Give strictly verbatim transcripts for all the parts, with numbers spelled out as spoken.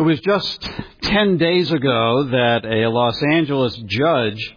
was just ten days ago that a Los Angeles judge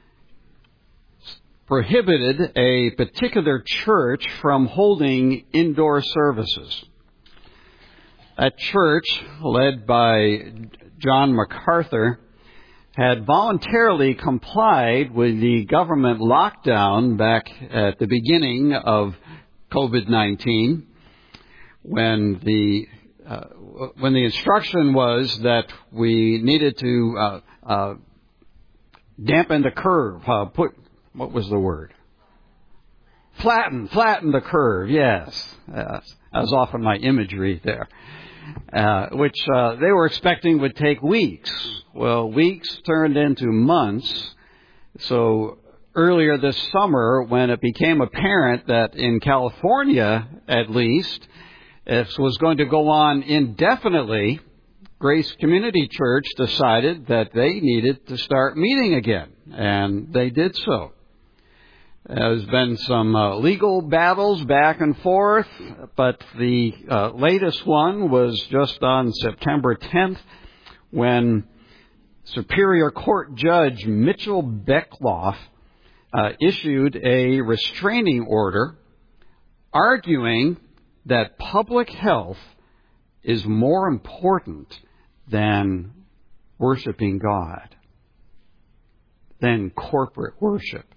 prohibited a particular church from holding indoor services. That church, led by John MacArthur, had voluntarily complied with the government lockdown back at the beginning of covid nineteen, when the uh, when the instruction was that we needed to uh, uh, dampen the curve, uh, put what was the word? Flatten, flatten the curve. Yes, uh, that was often my imagery there. Uh, which uh, they were expecting would take weeks. Well, weeks turned into months. So earlier this summer, when it became apparent that in California, at least, this was going to go on indefinitely, Grace Community Church decided that they needed to start meeting again, and they did so. There's been some uh, legal battles back and forth, but the uh, latest one was just on September tenth, when Superior Court Judge Mitchell Beckloff uh, issued a restraining order arguing that public health is more important than worshiping God, than corporate worship.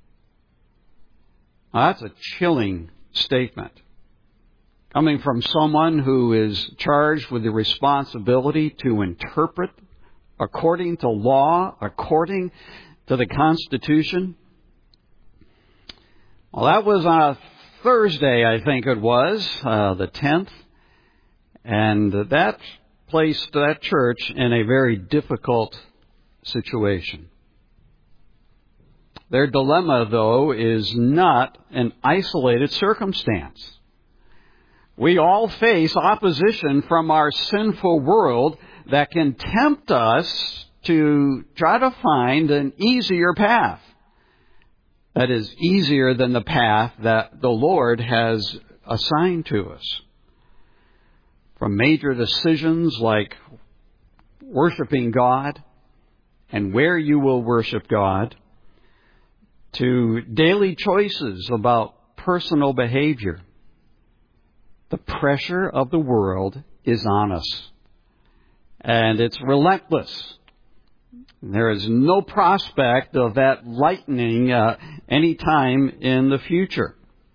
Now, that's a chilling statement, coming from someone who is charged with the responsibility to interpret according to law, according to the Constitution. Well, that was on a Thursday, I think it was, uh, the tenth, and that placed that church in a very difficult situation. Their dilemma, though, is not an isolated circumstance. We all face opposition from our sinful world that can tempt us to try to find an easier path. That is, easier than the path that the Lord has assigned to us. From major decisions like worshiping God and where you will worship God, to daily choices about personal behavior. The pressure of the world is on us, and it's relentless. There is no prospect of that lightening uh, any time in the future.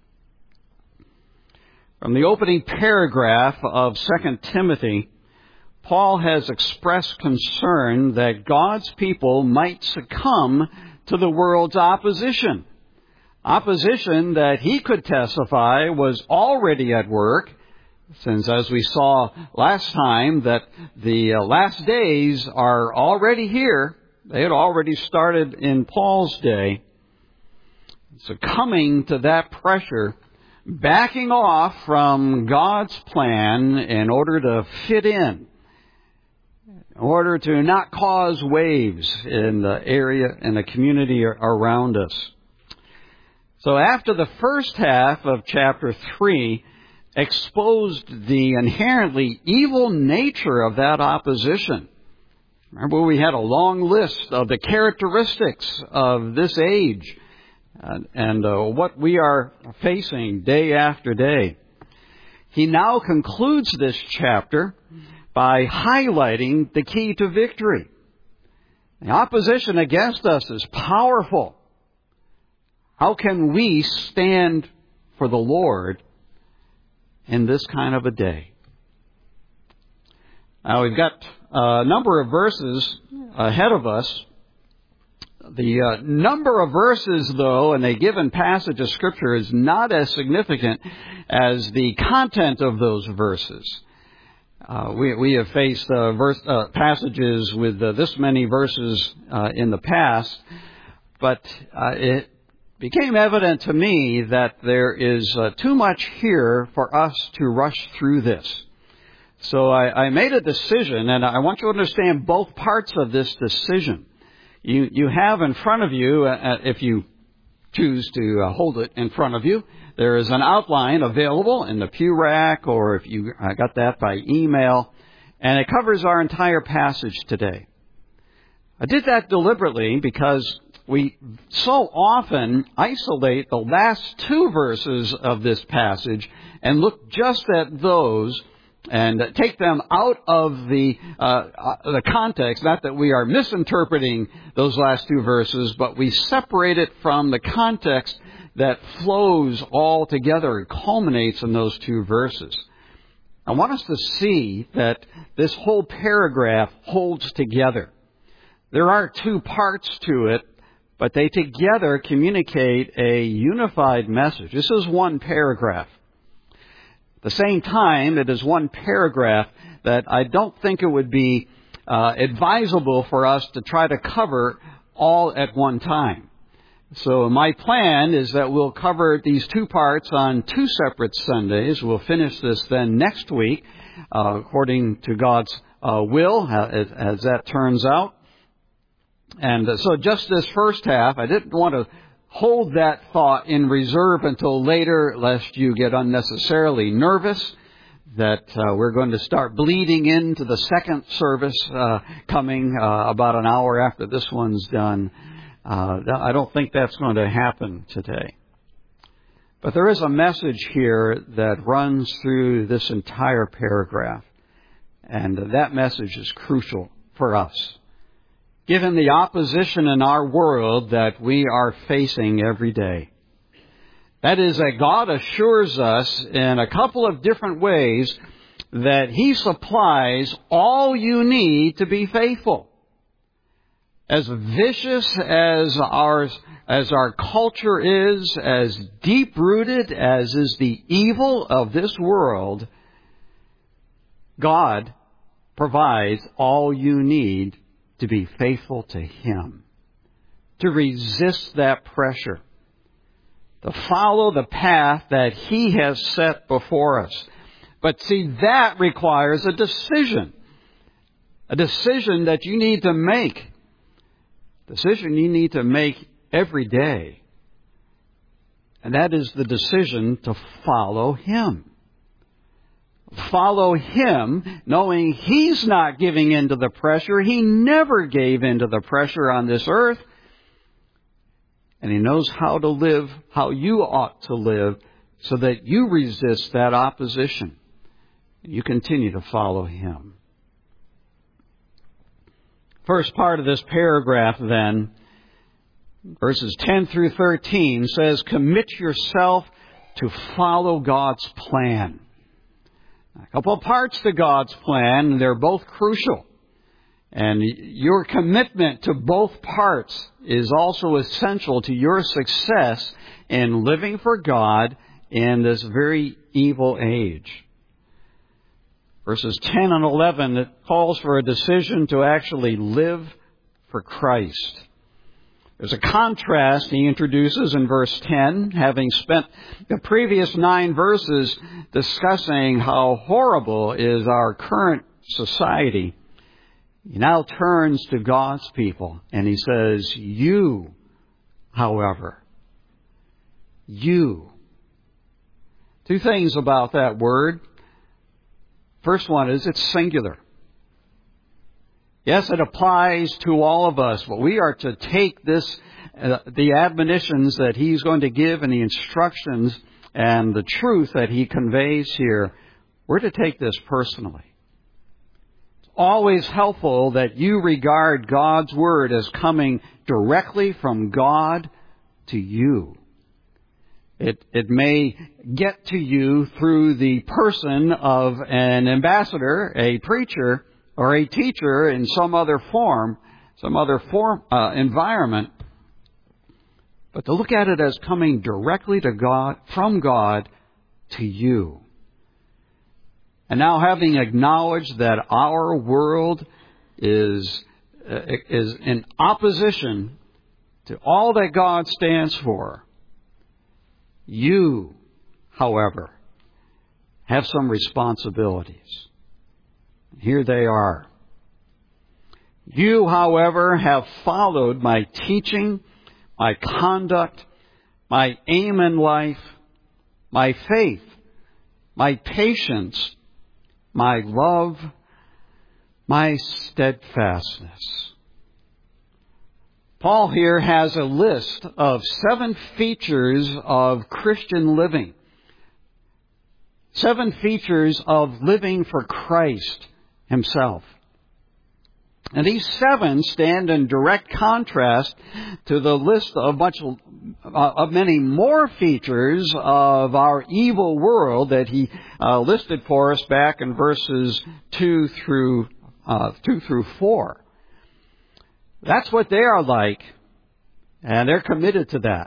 From the opening paragraph of Second Timothy, Paul has expressed concern that God's people might succumb to the world's opposition. Opposition that he could testify was already at work, since as we saw last time that the uh, last days are already here. They had already started in Paul's day. Succumbing to that pressure, backing off from God's plan in order to fit in, in order to not cause waves in the area and the community around us. So after the first half of chapter three exposed the inherently evil nature of that opposition, remember we had a long list of the characteristics of this age uh, and uh, what we are facing day after day. He now concludes this chapter by highlighting the key to victory. The opposition against us is powerful. How can we stand for the Lord in this kind of a day? Now, we've got a number of verses ahead of us. The uh, number of verses, though, in a given passage of Scripture is not as significant as the content of those verses. Uh, we, we have faced uh, verse, uh, passages with uh, this many verses uh, in the past, but uh, it became evident to me that there is uh, too much here for us to rush through this. So I, I made a decision, and I want you to understand both parts of this decision. You, you have in front of you, uh, if you choose to uh, hold it in front of you, there is an outline available in the pew rack, or if you uh, got that by email. And it covers our entire passage today. I did that deliberately because we so often isolate the last two verses of this passage and look just at those and take them out of the uh, the context. Not that we are misinterpreting those last two verses, but we separate it from the context that flows all together and culminates in those two verses. I want us to see that this whole paragraph holds together. There are two parts to it, but they together communicate a unified message. This is one paragraph. At the same time, it is one paragraph that I don't think it would be uh, advisable for us to try to cover all at one time. So my plan is that we'll cover these two parts on two separate Sundays. We'll finish this then next week, uh, according to God's uh, will, as, as that turns out. And uh, so just this first half, I didn't want to hold that thought in reserve until later, lest you get unnecessarily nervous that uh, we're going to start bleeding into the second service uh, coming uh, about an hour after this one's done. Uh, I don't think that's going to happen today. But there is a message here that runs through this entire paragraph. And that message is crucial for us, given the opposition in our world that we are facing every day. That is that God assures us in a couple of different ways that He supplies all you need to be faithful. As vicious as our, as our culture is, as deep-rooted as is the evil of this world, God provides all you need to be faithful to Him, to resist that pressure, to follow the path that He has set before us. But see, that requires a decision, a decision that you need to make. Decision you need to make every day. And that is the decision to follow Him. Follow Him, knowing He's not giving in to the pressure. He never gave in to the pressure on this earth. And He knows how to live, how you ought to live, so that you resist that opposition. You continue to follow Him. First part of this paragraph then, verses ten through thirteen, says, commit yourself to follow God's plan. A couple of parts to God's plan, and they're both crucial. And your commitment to both parts is also essential to your success in living for God in this very evil age. Verses ten and eleven, it calls for a decision to actually live for Christ. There's a contrast He introduces in verse ten, having spent the previous nine verses discussing how horrible is our current society. He now turns to God's people and He says, you, however, you. Two things about that word. First one is it's singular. Yes, it applies to all of us, but we are to take this, uh, the admonitions that He's going to give and the instructions and the truth that He conveys here, we're to take this personally. It's always helpful that you regard God's Word as coming directly from God to you. It, it may get to you through the person of an ambassador, a preacher, or a teacher in some other form, some other form, uh, environment. But to look at it as coming directly to God, from God to you. And now, having acknowledged that our world is, uh, is in opposition to all that God stands for, you, however, have some responsibilities. Here they are. You, however, have followed my teaching, my conduct, my aim in life, my faith, my patience, my love, my steadfastness. Paul here has a list of seven features of Christian living. Seven features of living for Christ Himself. And these seven stand in direct contrast to the list of much of many more features of our evil world that he uh, listed for us back in verses two through uh, two through four. That's what they are like, and they're committed to that.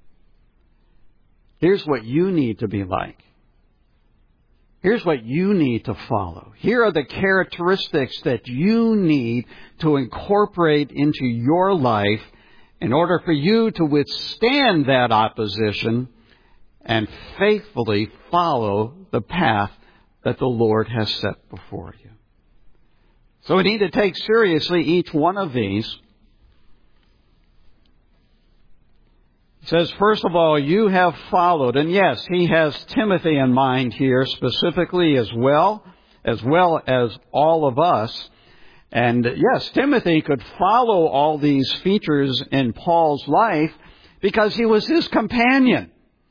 Here's what you need to be like. Here's what you need to follow. Here are the characteristics that you need to incorporate into your life in order for you to withstand that opposition and faithfully follow the path that the Lord has set before you. So we need to take seriously each one of these. It says, first of all, you have followed. And yes, he has Timothy in mind here specifically as well, as well as all of us. And yes, Timothy could follow all these features in Paul's life because he was his companion.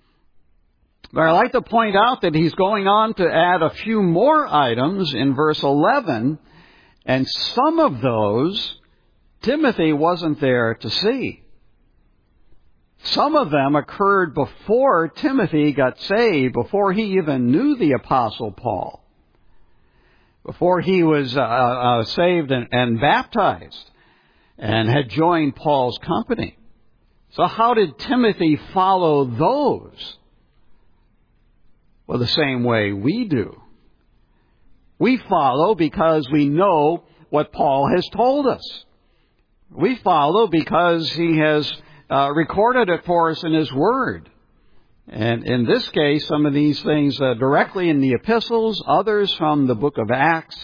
But I'd like to point out that he's going on to add a few more items in verse eleven, and some of those Timothy wasn't there to see. Some of them occurred before Timothy got saved, before he even knew the Apostle Paul, before he was uh, uh, saved and, and baptized and had joined Paul's company. So how did Timothy follow those? Well, the same way we do. We follow because we know what Paul has told us. We follow because he has Uh, recorded it for us in His Word. And in this case, some of these things uh, directly in the epistles, others from the book of Acts.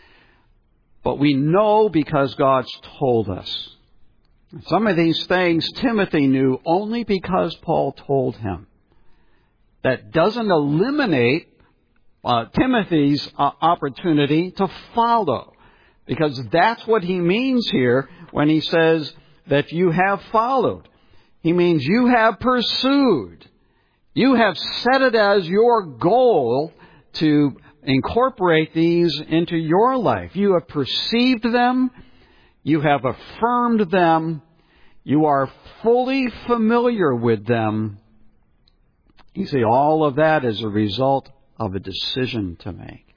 But we know because God's told us. Some of these things Timothy knew only because Paul told him. That doesn't eliminate uh, Timothy's uh, opportunity to follow. Because that's what he means here when he says that you have followed. He means you have pursued. You have set it as your goal to incorporate these into your life. You have perceived them. You have affirmed them. You are fully familiar with them. You see, all of that is a result of a decision to make.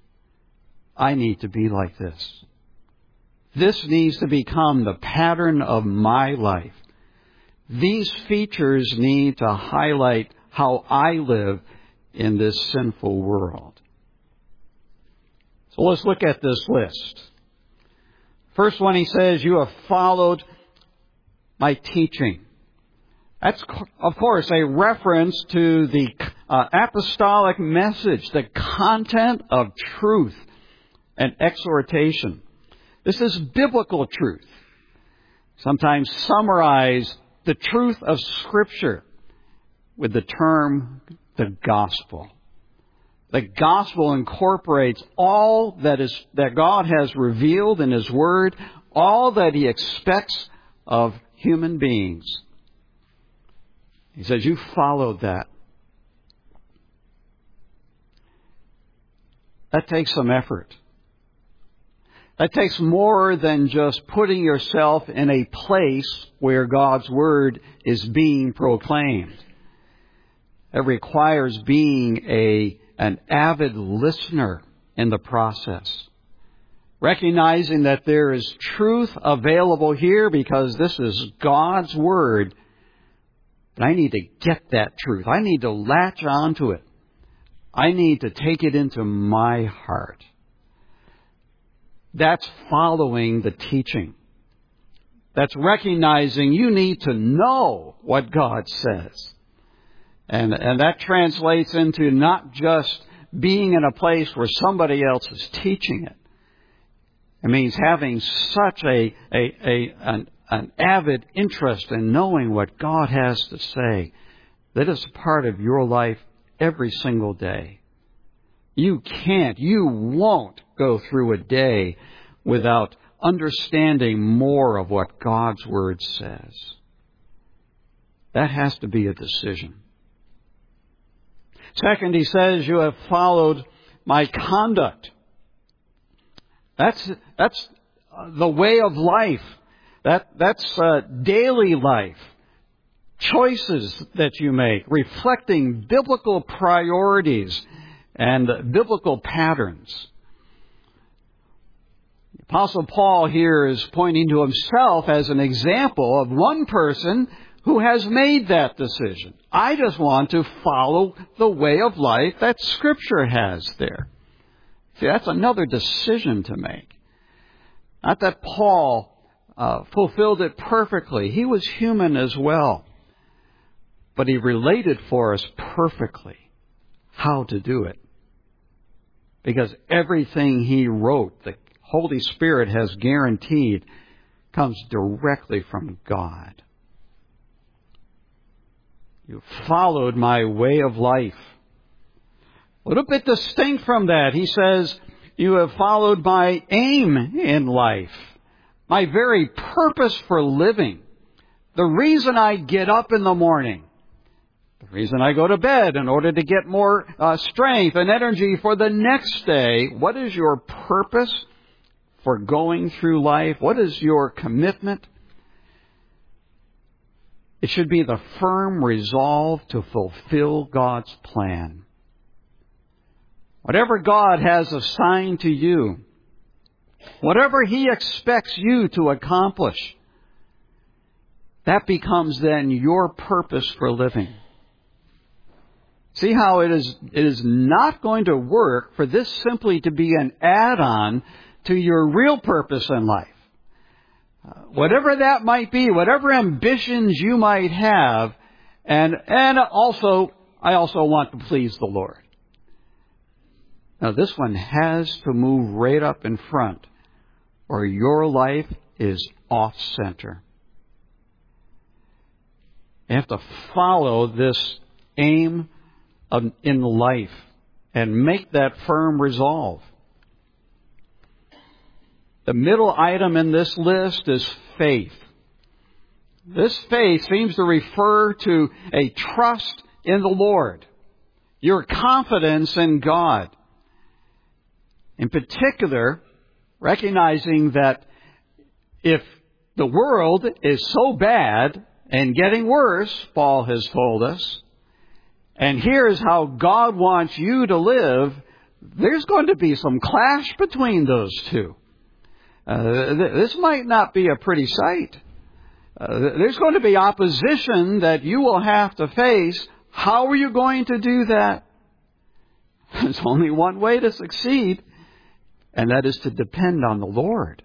I need to be like this. This needs to become the pattern of my life. These features need to highlight how I live in this sinful world. So let's look at this list. First one, he says, you have followed my teaching. That's, of course, a reference to the uh, apostolic message, the content of truth and exhortation. This is biblical truth. Sometimes summarize the truth of Scripture with the term the gospel. The gospel incorporates all that is that God has revealed in His Word, all that He expects of human beings. He says, you followed that. That takes some effort. That takes more than just putting yourself in a place where God's Word is being proclaimed. It requires being a, an avid listener in the process. Recognizing that there is truth available here because this is God's Word. But I need to get that truth. I need to latch onto it. I need to take it into my heart. That's following the teaching. That's recognizing you need to know what God says. And, and that translates into not just being in a place where somebody else is teaching it. It means having such a, a, a an, an avid interest in knowing what God has to say that it's a part of your life every single day. You can't, you won't go through a day without understanding more of what God's Word says. That has to be a decision. Second, he says, you have followed my conduct. That's, that's the way of life. That, that's uh, daily life. Choices that you make, reflecting biblical priorities and biblical patterns. The Apostle Paul here is pointing to himself as an example of one person who has made that decision. I just want to follow the way of life that Scripture has there. See, that's another decision to make. Not that Paul uh, fulfilled it perfectly. He was human as well. But he related for us perfectly how to do it. Because everything he wrote, the Holy Spirit has guaranteed, comes directly from God. You followed my way of life. A little bit distinct from that, he says, you have followed my aim in life, my very purpose for living, the reason I get up in the morning, the reason I go to bed in order to get more uh, strength and energy for the next day. What is your purpose for going through life? What is your commitment? It should be the firm resolve to fulfill God's plan. Whatever God has assigned to you, whatever He expects you to accomplish, that becomes then your purpose for living. See how it is, it is not going to work for this simply to be an add-on to your real purpose in life. Uh, whatever that might be, whatever ambitions you might have, and, and also, I also want to please the Lord. Now this one has to move right up in front, or your life is off-center. You have to follow this aim of, in life and make that firm resolve. The middle item in this list is faith. This faith seems to refer to a trust in the Lord, your confidence in God. In particular, recognizing that if the world is so bad and getting worse, Paul has told us, and here's how God wants you to live, there's going to be some clash between those two. Uh, th- this might not be a pretty sight. Uh, there's going to be opposition that you will have to face. How are you going to do that? There's only one way to succeed, and that is to depend on the Lord.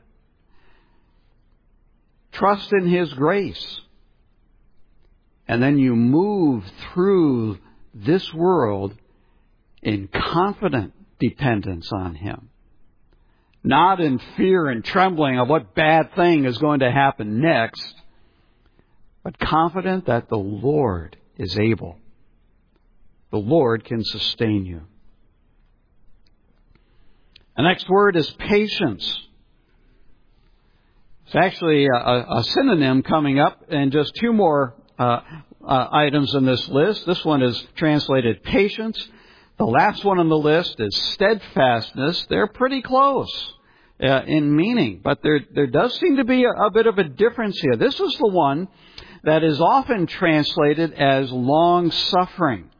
Trust in His grace. And then you move through this world in confident dependence on Him. Not in fear and trembling of what bad thing is going to happen next, but confident that the Lord is able. The Lord can sustain you. The next word is patience. It's actually a, a synonym coming up, and just two more uh, uh, items in this list. This one is translated patience. The last one on the list is steadfastness. They're pretty close uh, in meaning, but there there does seem to be a, a bit of a difference here. This is the one that is often translated as long-suffering.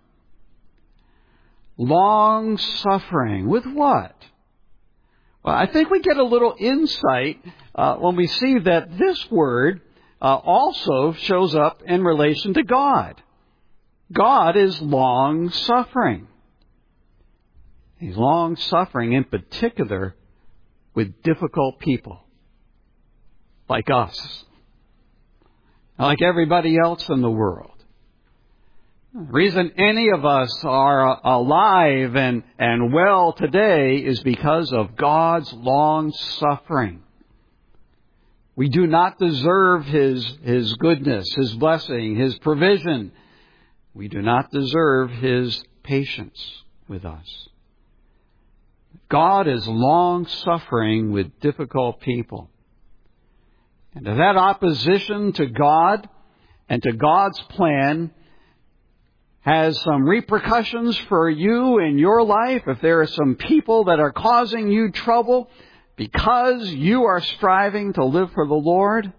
Long-suffering. With what? Well, I think we get a little insight uh, when we see that this word uh, also shows up in relation to God. God is long-suffering. He's long-suffering in particular with difficult people like us, like everybody else in the world. The reason any of us are alive and, and well today is because of God's long-suffering. We do not deserve His, His goodness, His blessing, His provision. We do not deserve His patience with us. God is long-suffering with difficult people. And if that opposition to God and to God's plan has some repercussions for you in your life, if there are some people that are causing you trouble because you are striving to live for the Lord,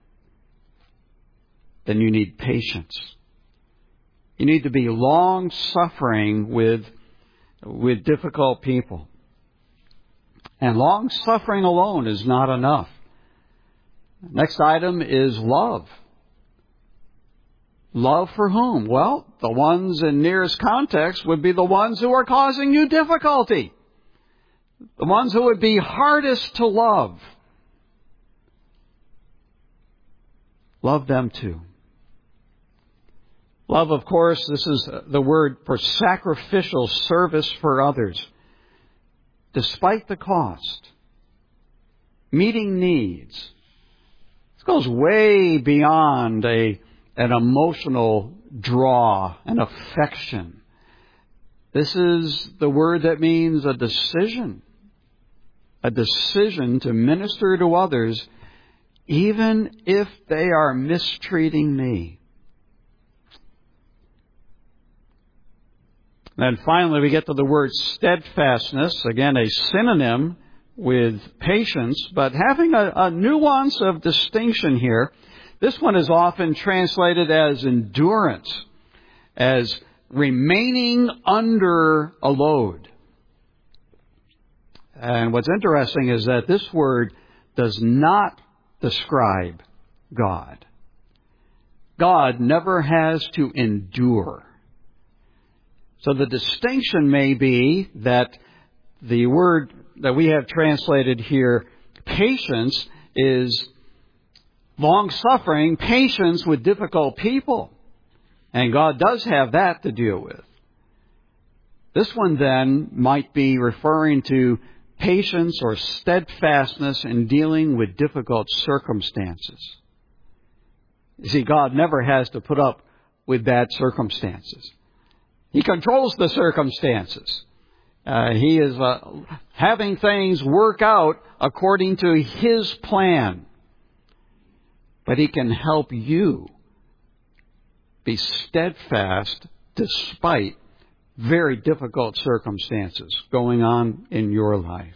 then you need patience. You need to be long-suffering with, with difficult people. And long-suffering alone is not enough. Next item is love. Love for whom? Well, the ones in nearest context would be the ones who are causing you difficulty. The ones who would be hardest to love. Love them too. Love, of course, this is the word for sacrificial service for others, despite the cost. Meeting needs. This goes way beyond a, an emotional draw, an affection. This is the word that means a decision. A decision to minister to others, even if they are mistreating me. And finally, we get to the word steadfastness, again, a synonym with patience, but having a, a nuance of distinction here. This one is often translated as endurance, as remaining under a load. And what's interesting is that this word does not describe God. God never has to endure. So the distinction may be that the word that we have translated here, patience, is long-suffering, patience with difficult people. And God does have that to deal with. This one then might be referring to patience or steadfastness in dealing with difficult circumstances. You see, God never has to put up with bad circumstances. He controls the circumstances. Uh, he is uh, having things work out according to His plan. But He can help you be steadfast despite very difficult circumstances going on in your life.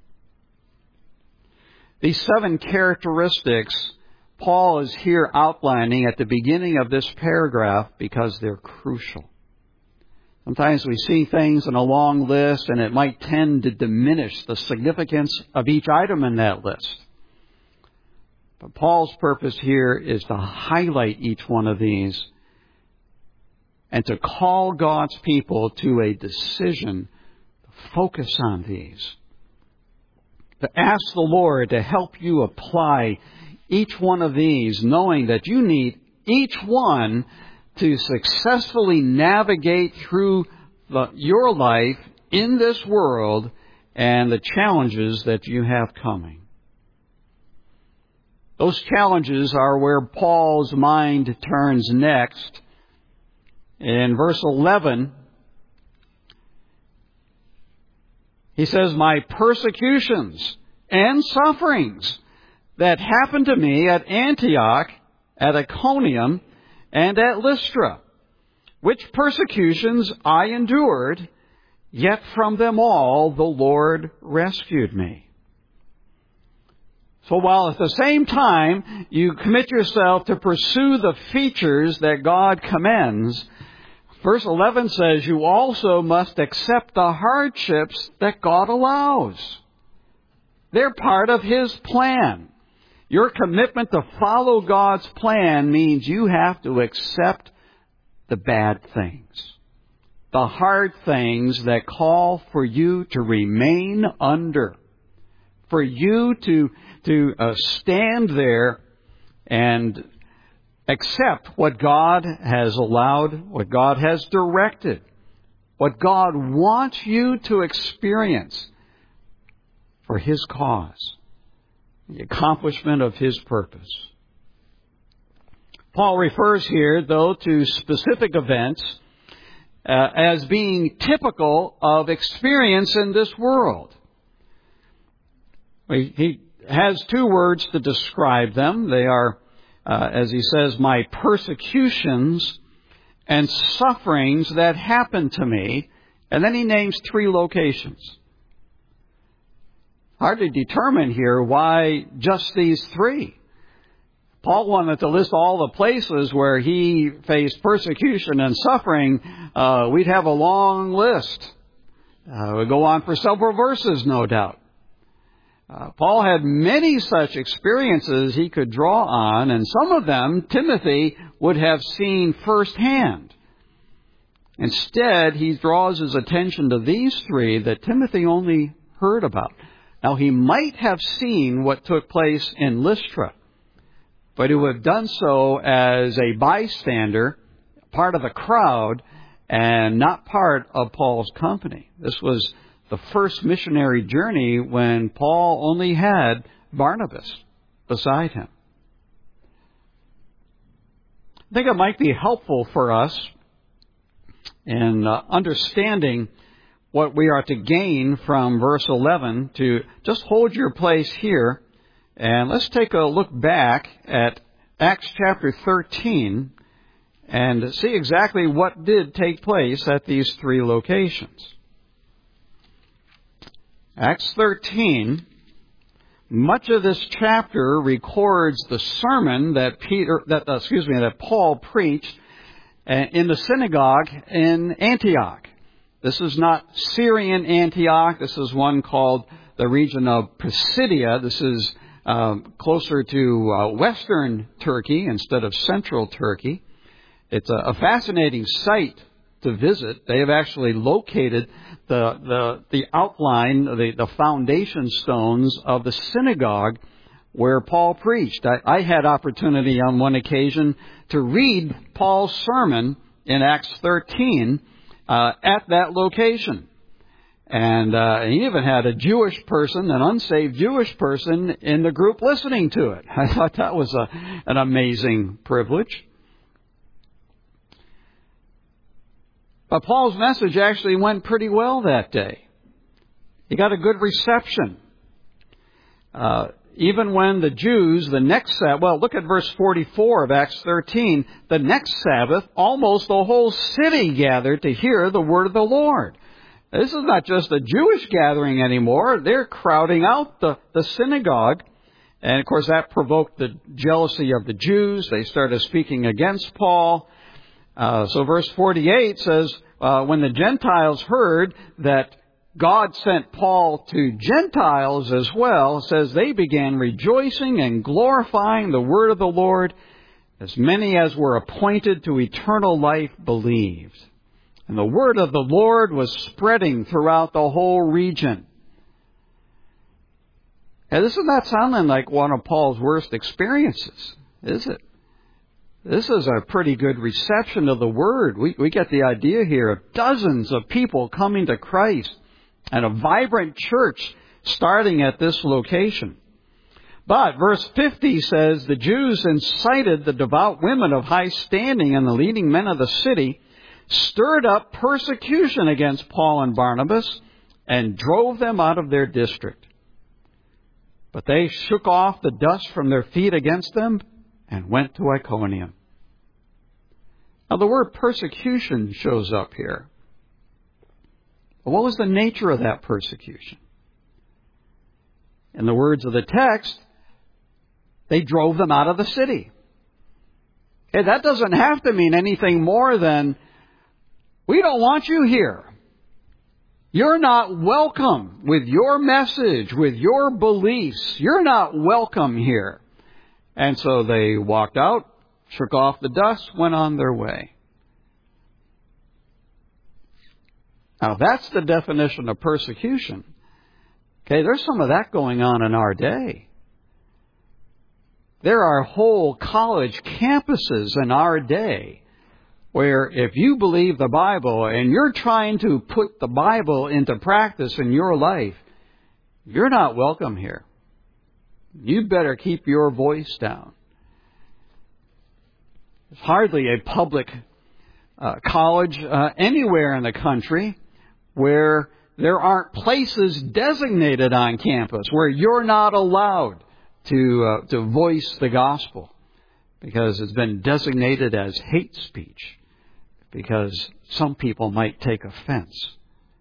These seven characteristics Paul is here outlining at the beginning of this paragraph because they're crucial. Sometimes we see things in a long list and it might tend to diminish the significance of each item in that list. But Paul's purpose here is to highlight each one of these and to call God's people to a decision to focus on these. To ask the Lord to help you apply each one of these, knowing that you need each one to successfully navigate through the, your life in this world and the challenges that you have coming. Those challenges are where Paul's mind turns next. In verse eleven, he says, "My persecutions and sufferings that happened to me at Antioch, at Iconium, and at Lystra, which persecutions I endured, yet from them all the Lord rescued me." So while at the same time you commit yourself to pursue the features that God commends, verse eleven says you also must accept the hardships that God allows. They're part of His plan. Your commitment to follow God's plan means you have to accept the bad things, the hard things that call for you to remain under, for you to, to uh, stand there and accept what God has allowed, what God has directed, what God wants you to experience for His cause, the accomplishment of His purpose. Paul refers here, though, to specific events uh, as being typical of experience in this world. He has two words to describe them. They are, uh, as he says, my persecutions and sufferings that happened to me. And then he names three locations. Hard to determine here why just these three. Paul wanted to list all the places where he faced persecution and suffering. Uh, we'd have a long list. Uh, we'd go on for several verses, no doubt. Uh, Paul had many such experiences he could draw on, and some of them Timothy would have seen firsthand. Instead, he draws his attention to these three that Timothy only heard about. Now, he might have seen what took place in Lystra, but he would have done so as a bystander, part of the crowd, and not part of Paul's company. This was the first missionary journey when Paul only had Barnabas beside him. I think it might be helpful for us in uh, understanding what we are to gain from verse eleven to just hold your place here. And let's take a look back at Acts chapter thirteen and see exactly what did take place at these three locations. Acts thirteen, much of this chapter records the sermon that Peter, that uh, excuse me, that Paul preached in the synagogue in Antioch. This is not Syrian Antioch. This is one called the region of Pisidia. This is uh, closer to uh, western Turkey instead of central Turkey. It's a, a fascinating site to visit. They have actually located the the, the outline, the, the foundation stones of the synagogue where Paul preached. I, I had opportunity on one occasion to read Paul's sermon in Acts thirteen uh, at that location. And uh, he even had a Jewish person, an unsaved Jewish person, in the group listening to it. I thought that was a, an amazing privilege. But Paul's message actually went pretty well that day. He got a good reception. Uh, even when the Jews, the next Sabbath, well, look at verse forty-four of Acts thirteen. The next Sabbath, almost the whole city gathered to hear the word of the Lord. This is not just a Jewish gathering anymore. They're crowding out the, the synagogue. And, of course, that provoked the jealousy of the Jews. They started speaking against Paul. Uh, so verse forty-eight says, uh, when the Gentiles heard that God sent Paul to Gentiles as well, it says they began rejoicing and glorifying the word of the Lord. As many as were appointed to eternal life believed. And the word of the Lord was spreading throughout the whole region. And this is not sounding like one of Paul's worst experiences, is it? This is a pretty good reception of the word. We, we get the idea here of dozens of people coming to Christ and a vibrant church starting at this location. But verse fifty says, the Jews incited the devout women of high standing and the leading men of the city, stirred up persecution against Paul and Barnabas, and drove them out of their district. But they shook off the dust from their feet against them and went to Iconium. Now the word persecution shows up here. What was the nature of that persecution? In the words of the text, they drove them out of the city. Okay, that doesn't have to mean anything more than, we don't want you here. You're not welcome with your message, with your beliefs. You're not welcome here. And so they walked out, shook off the dust, went on their way. Now that's the definition of persecution. Okay, there's some of that going on in our day. There are whole college campuses in our day where if you believe the Bible and you're trying to put the Bible into practice in your life, you're not welcome here. You better keep your voice down. There's hardly a public uh, college uh, anywhere in the country where there aren't places designated on campus where you're not allowed to uh, to voice the gospel because it's been designated as hate speech because some people might take offense.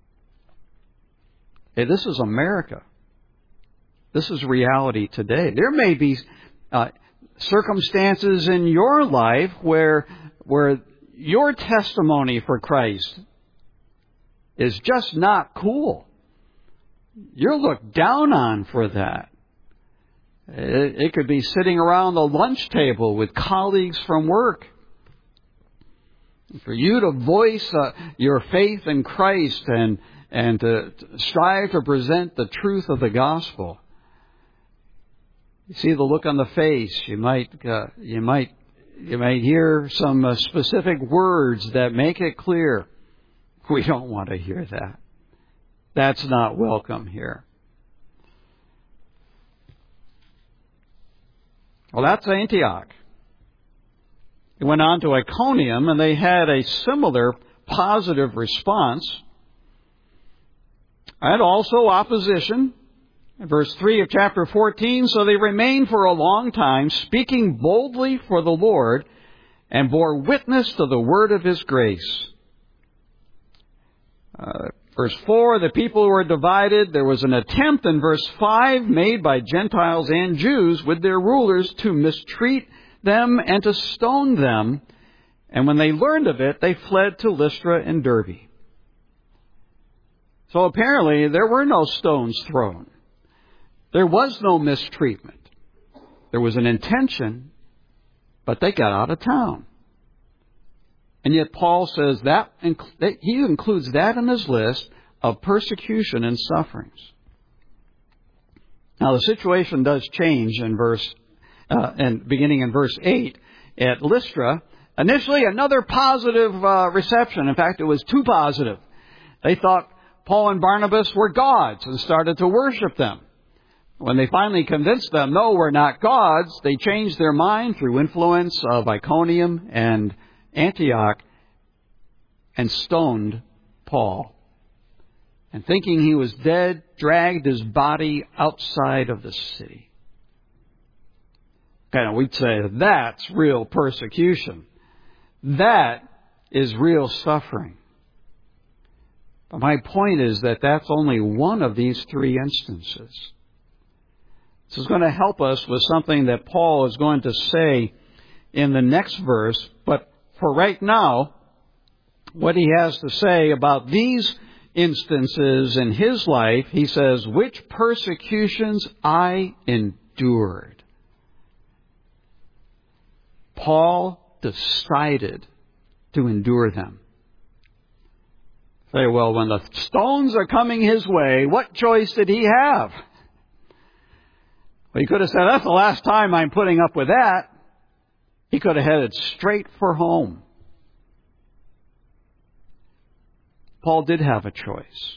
Hey, this is America. This is reality today. There may be uh, circumstances in your life where where your testimony for Christ is just not cool. You're looked down on for that. It, it could be sitting around the lunch table with colleagues from work. For you to voice uh, your faith in Christ and and to strive to present the truth of the gospel. You see the look on the face. You might uh, you might you might hear some uh, specific words that make it clear. We don't want to hear that. That's not welcome here. Well, that's Antioch. It went on to Iconium, and they had a similar positive response. And also opposition. In verse three of chapter fourteen, so they remained for a long time, speaking boldly for the Lord, and bore witness to the word of His grace. Uh, verse four, the people were divided. There was an attempt in verse five made by Gentiles and Jews with their rulers to mistreat them and to stone them. And when they learned of it, they fled to Lystra and Derbe. So apparently there were no stones thrown. There was no mistreatment. There was an intention, but they got out of town. And yet Paul says that he includes that in his list of persecution and sufferings. Now the situation does change in verse, uh, and beginning in verse eight at Lystra. Initially, another positive uh, reception. In fact, it was too positive. They thought Paul and Barnabas were gods and started to worship them. When they finally convinced them, no, we're not gods, they changed their mind through influence of Iconium and Antioch and stoned Paul. And thinking he was dead, dragged his body outside of the city. Kind of, we'd say that's real persecution. That is real suffering. But my point is that that's only one of these three instances. This is going to help us with something that Paul is going to say in the next verse. But for right now, what he has to say about these instances in his life, he says, which persecutions I endured. Paul decided to endure them. Say, well, when the stones are coming his way, what choice did he have? Well, he could have said, that's the last time I'm putting up with that. He could have headed straight for home. Paul did have a choice.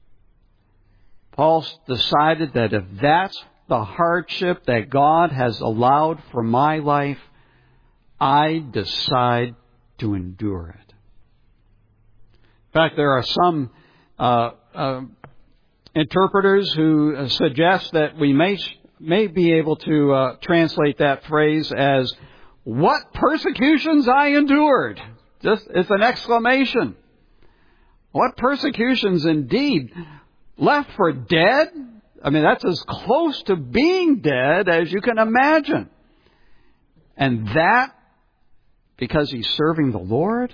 Paul decided that if that's the hardship that God has allowed for my life, I decide to endure it. In fact, there are some uh, uh, interpreters who suggest that we may may be able to uh, translate that phrase as, what persecutions I endured. Just, it's an exclamation. What persecutions indeed. Left for dead? I mean, that's as close to being dead as you can imagine. And that because he's serving the Lord?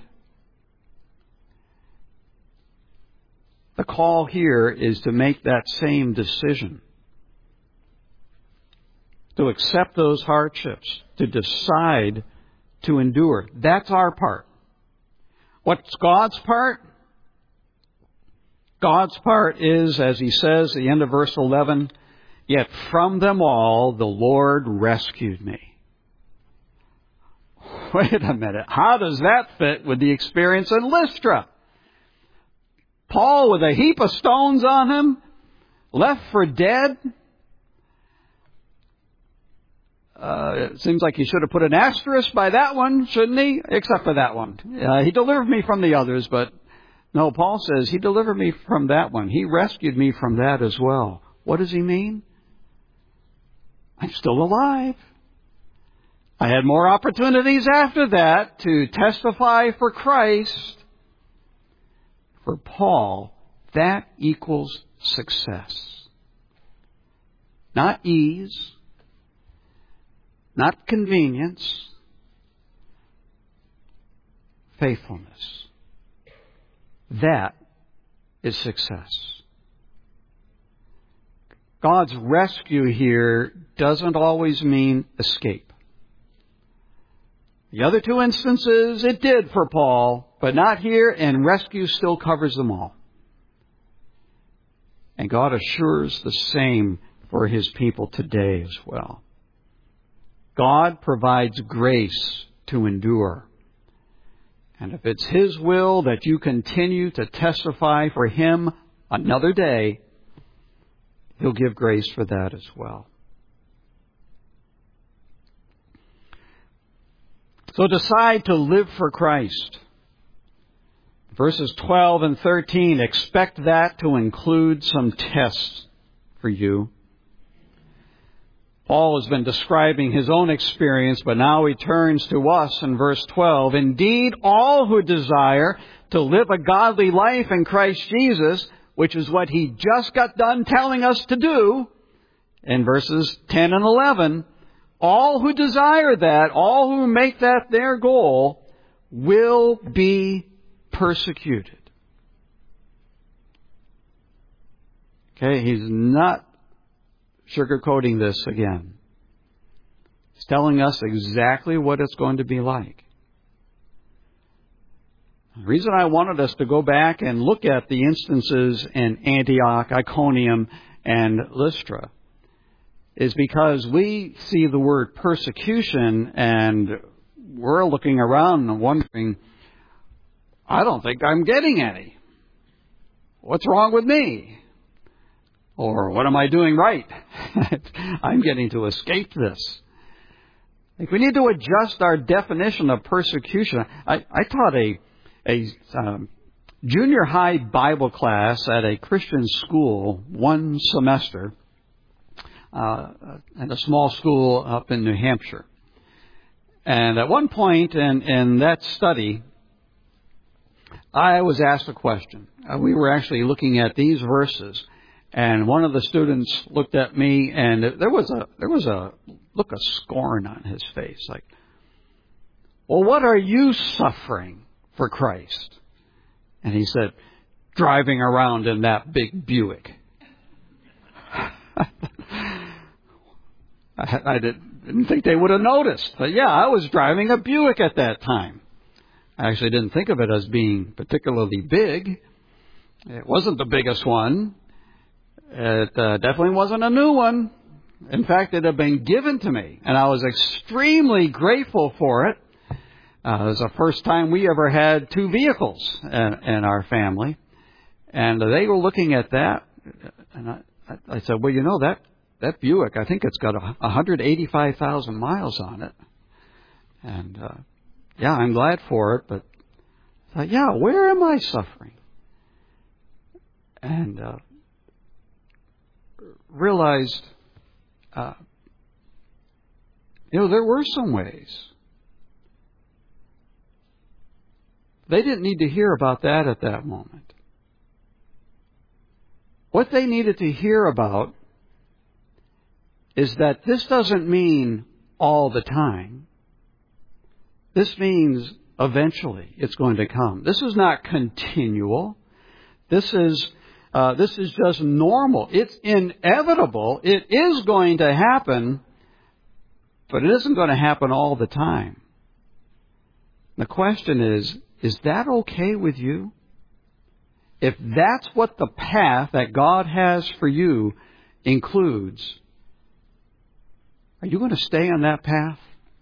The call here is to make that same decision. To accept those hardships. To decide to endure. That's our part. What's God's part? God's part is, as he says at the end of verse eleven, yet from them all the Lord rescued me. Wait a minute. How does that fit with the experience in Lystra? Paul with a heap of stones on him, left for dead. uh, it seems like he should have put an asterisk by that one, shouldn't he? Except for that one. Uh, he delivered me from the others, but no, Paul says he delivered me from that one. He rescued me from that as well. What does he mean? I'm still alive. I had more opportunities after that to testify for Christ. For Paul, that equals success. Not ease, not convenience, faithfulness. That is success. God's rescue here doesn't always mean escape. The other two instances, it did for Paul, but not here, and rescue still covers them all. And God assures the same for His people today as well. God provides grace to endure. And if it's His will that you continue to testify for Him another day, He'll give grace for that as well. So decide to live for Christ. Verses twelve and thirteen, expect that to include some tests for you. Paul has been describing his own experience, but now he turns to us in verse twelve. Indeed, all who desire to live a godly life in Christ Jesus, which is what he just got done telling us to do in verses ten and eleven, all who desire that, all who make that their goal, will be persecuted. Okay, he's not sugarcoating this again. He's telling us exactly what it's going to be like. The reason I wanted us to go back and look at the instances in Antioch, Iconium, and Lystra is because we see the word persecution and we're looking around and wondering, I don't think I'm getting any. What's wrong with me? Or what am I doing right? I'm getting to escape this. I think we need to adjust our definition of persecution. I, I taught a, a um, junior high Bible class at a Christian school one semester uh, at a small school up in New Hampshire. And at one point in, in that study, I was asked a question. Uh, we were actually looking at these verses, and one of the students looked at me, and there was a there was a look of scorn on his face, like, "Well, what are you suffering for Christ?" And he said, "Driving around in that big Buick." I, I did, didn't think they would have noticed, but yeah, I was driving a Buick at that time. I actually didn't think of it as being particularly big. It wasn't the biggest one. It uh, definitely wasn't a new one. In fact, it had been given to me, and I was extremely grateful for it. Uh, it was the first time we ever had two vehicles in, in our family. And they were looking at that, and I, I said, well, you know, that, that Buick, I think it's got one hundred eighty-five thousand miles on it. And, uh, yeah, I'm glad for it, but I thought, yeah, where am I suffering? And uh, realized, uh, you know, there were some ways. They didn't need to hear about that at that moment. What they needed to hear about is that this doesn't mean all the time. This means eventually it's going to come. This is not continual. This is uh, this is just normal. It's inevitable. It is going to happen, but it isn't going to happen all the time. The question is, is that okay with you? If that's what the path that God has for you includes, are you going to stay on that path?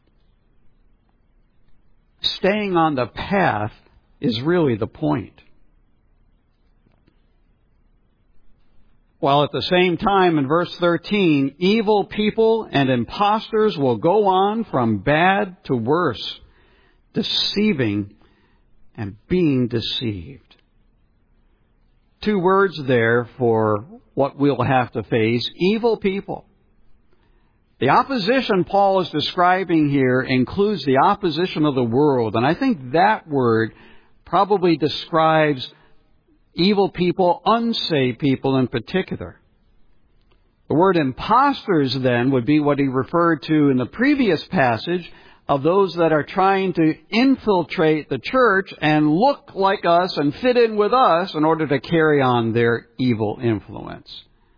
Staying on the path is really the point. While at the same time, in verse thirteen, evil people and impostors will go on from bad to worse, deceiving and being deceived. Two words there for what we'll have to face: evil people. The opposition Paul is describing here includes the opposition of the world, and I think that word probably describes evil people, unsaved people in particular. The word impostors then would be what he referred to in the previous passage of those that are trying to infiltrate the church and look like us and fit in with us in order to carry on their evil influence.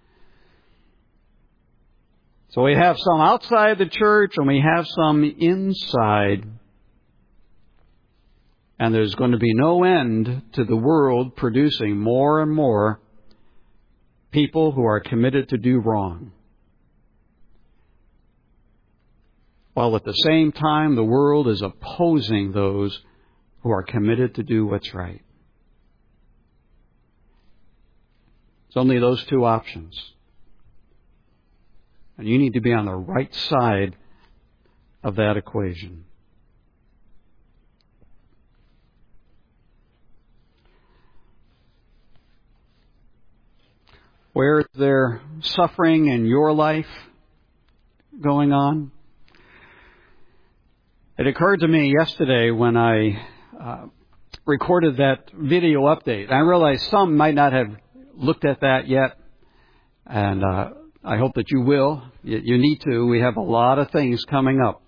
So we have some outside the church and we have some inside. And there's going to be no end to the world producing more and more people who are committed to do wrong. While at the same time, the world is opposing those who are committed to do what's right. It's only those two options. And you need to be on the right side of that equation. Where is there suffering in your life going on? It occurred to me yesterday when I uh, recorded that video update. I realize some might not have looked at that yet, and uh, I hope that you will. You, you need to. We have a lot of things coming up.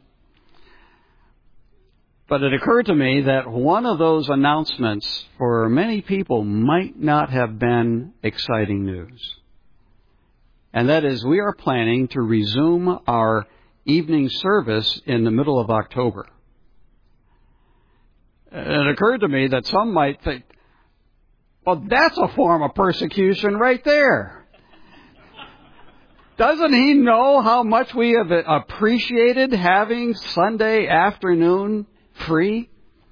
But it occurred to me that one of those announcements for many people might not have been exciting news. And that is, we are planning to resume our evening service in the middle of October. It occurred to me that some might think, well, that's a form of persecution right there. Doesn't he know how much we have appreciated having Sunday afternoon free?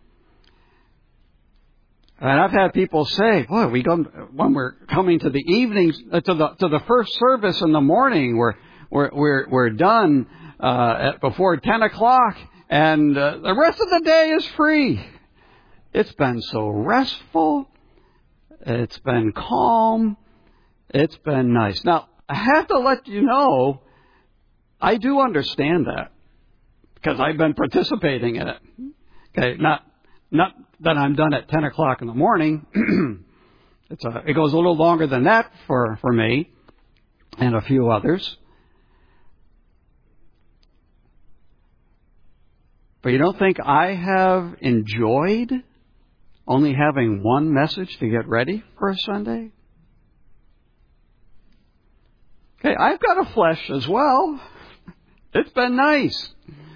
And I've had people say, boy, we go, when we're coming to the evenings, uh, to the to the first service in the morning, we're we're we're, we're done uh, at, before ten o'clock, and uh, the rest of the day is free. It's been so restful. It's been calm. It's been nice. Now, I have to let you know, I do understand that because I've been participating in it. Okay, not not that I'm done at ten o'clock in the morning. it's a, it goes a little longer than that for, for me and a few others. But you don't think I have enjoyed only having one message to get ready for a Sunday? Okay, I've got a flesh as well. It's been nice.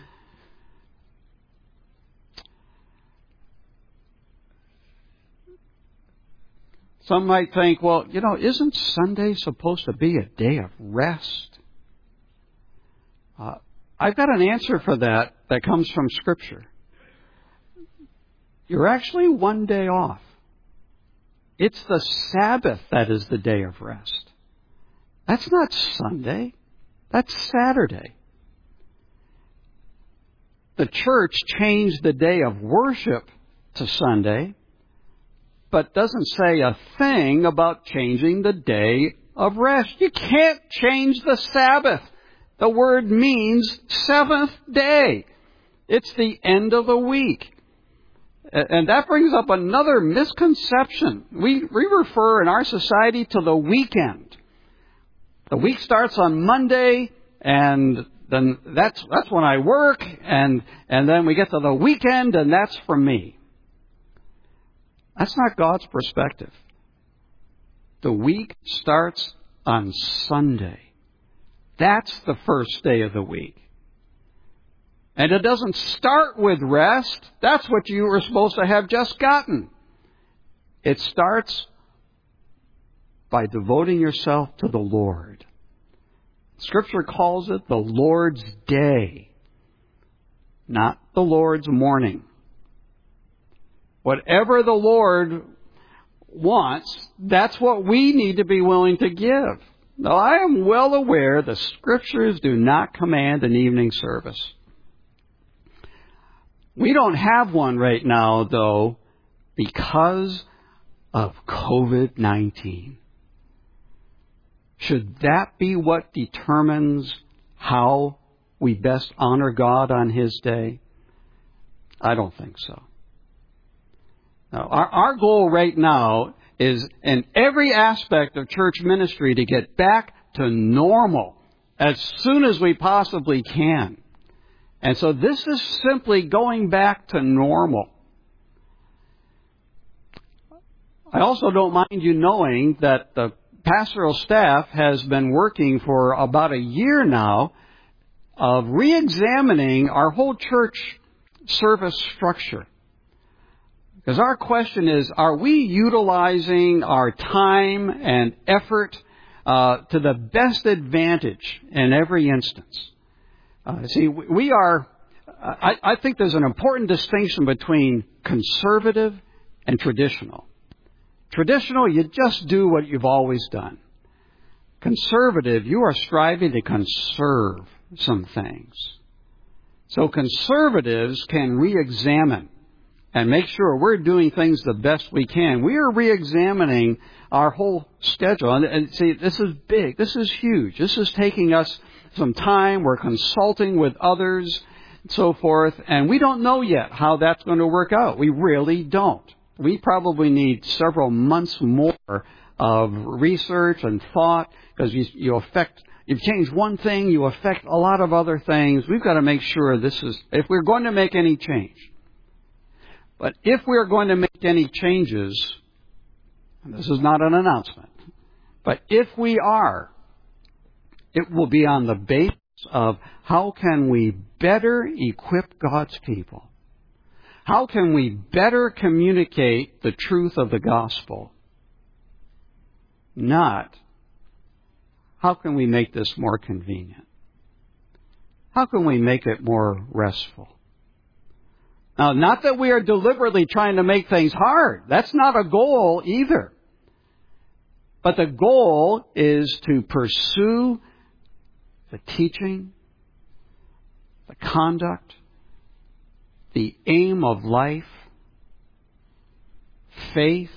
Some might think, well, you know, isn't Sunday supposed to be a day of rest? Uh, I've got an answer for that that comes from Scripture. You're actually one day off. It's the Sabbath that is the day of rest. That's not Sunday. That's Saturday. The church changed the day of worship to Sunday, but doesn't say a thing about changing the day of rest. You can't change the Sabbath. The word means seventh day. It's the end of the week. And that brings up another misconception. We, we refer in our society to the weekend. The week starts on Monday, and then that's that's when I work, and and then we get to the weekend, and that's for me. That's not God's perspective. The week starts on Sunday. That's the first day of the week. And it doesn't start with rest. That's what you were supposed to have just gotten. It starts by devoting yourself to the Lord. Scripture calls it the Lord's Day, not the Lord's morning. Whatever the Lord wants, that's what we need to be willing to give. Now, I am well aware the Scriptures do not command an evening service. We don't have one right now, though, because of covid nineteen. Should that be what determines how we best honor God on His day? I don't think so. Now, our, our goal right now is in every aspect of church ministry to get back to normal as soon as we possibly can. And so this is simply going back to normal. I also don't mind you knowing that the pastoral staff has been working for about a year now of re-examining our whole church service structure. Because our question is, are we utilizing our time and effort uh, to the best advantage in every instance? Uh, see, we are, I, I think there's an important distinction between conservative and traditional. Traditional, you just do what you've always done. Conservative, you are striving to conserve some things. So conservatives can re-examine and make sure we're doing things the best we can. We are re-examining our whole schedule. And, and see, this is big. This is huge. This is taking us some time. We're consulting with others and so forth. And we don't know yet how that's going to work out. We really don't. We probably need several months more of research and thought because you, you affect, you've changed one thing, you affect a lot of other things. We've got to make sure this is, if we're going to make any change. But if we're going to make any changes, and this is not an announcement, but if we are, it will be on the basis of how can we better equip God's people? How can we better communicate the truth of the gospel? Not, how can we make this more convenient? How can we make it more restful? Now, not that we are deliberately trying to make things hard. That's not a goal either. But the goal is to pursue the teaching, the conduct, the aim of life, faith,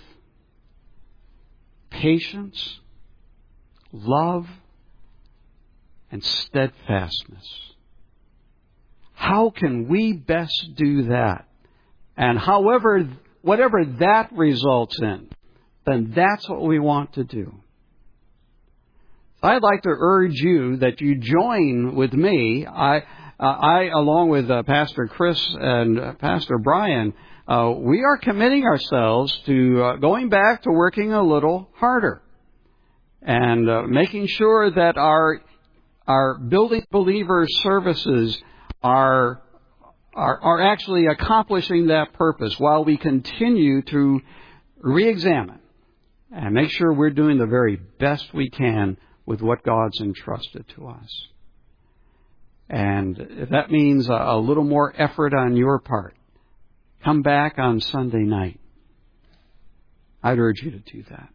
patience, love, and steadfastness. How can we best do that? And however, whatever that results in, then that's what we want to do. I'd like to urge you that you join with me. I, uh, I along with uh, Pastor Chris and uh, Pastor Brian, uh, we are committing ourselves to uh, going back to working a little harder and uh, making sure that our our building believers services are, are are actually accomplishing that purpose while we continue to re-examine and make sure we're doing the very best we can with what God's entrusted to us. And if that means a, a little more effort on your part, come back on Sunday night. I'd urge you to do that.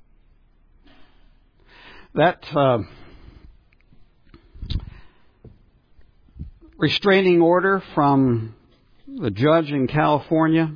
That uh, restraining order from the judge in California,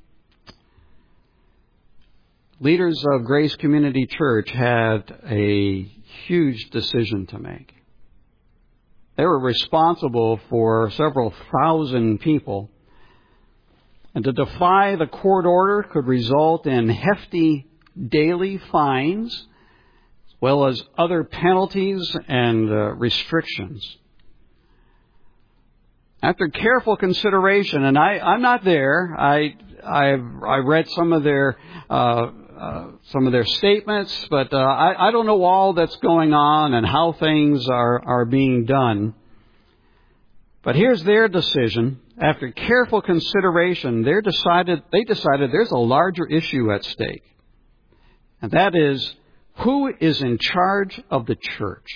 leaders of Grace Community Church had a huge decision to make. They were responsible for several thousand people, and to defy the court order could result in hefty daily fines, as well as other penalties and uh, restrictions. After careful consideration, and I, I'm not there, I I've I read some of their uh, uh, some of their statements, but uh, I, I don't know all that's going on and how things are are being done. But here's their decision. After careful consideration, they decided they decided there's a larger issue at stake, and that is who is in charge of the church.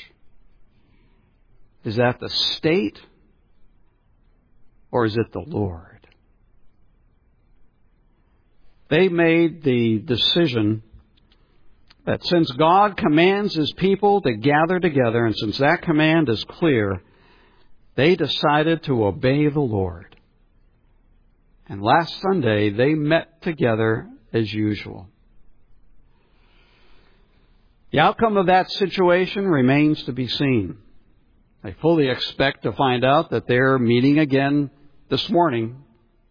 Is that the state? Or is it the Lord? They made the decision that since God commands His people to gather together, and since that command is clear, they decided to obey the Lord. And last Sunday, they met together as usual. The outcome of that situation remains to be seen. I fully expect to find out that they're meeting again this morning.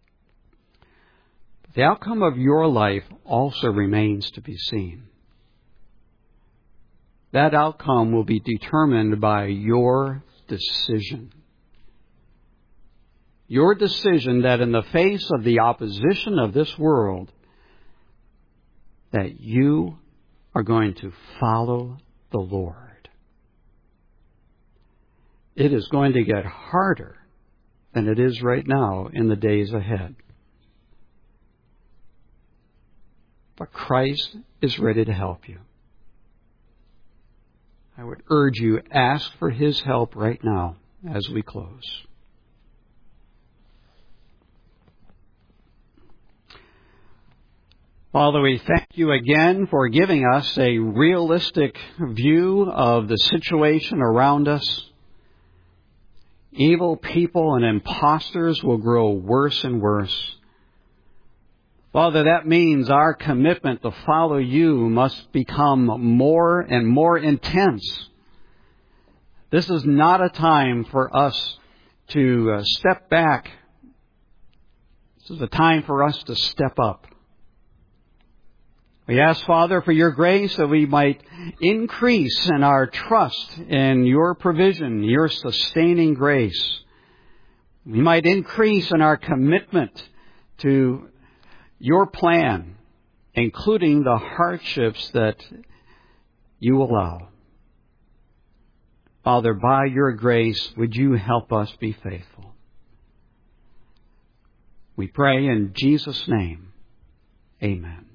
The outcome of your life also remains to be seen. That outcome will be determined by your decision. Your decision that in the face of the opposition of this world, that you are going to follow the Lord. It is going to get harder than it is right now in the days ahead. But Christ is ready to help you. I would urge you, ask for His help right now as we close. Father, we thank you again for giving us a realistic view of the situation around us. Evil people and imposters will grow worse and worse. Father, that means our commitment to follow you must become more and more intense. This is not a time for us to uh, step back. This is a time for us to step up. We ask, Father, for your grace that we might increase in our trust in your provision, your sustaining grace. We might increase in our commitment to your plan, including the hardships that you allow. Father, by your grace, would you help us be faithful? We pray in Jesus' name. Amen.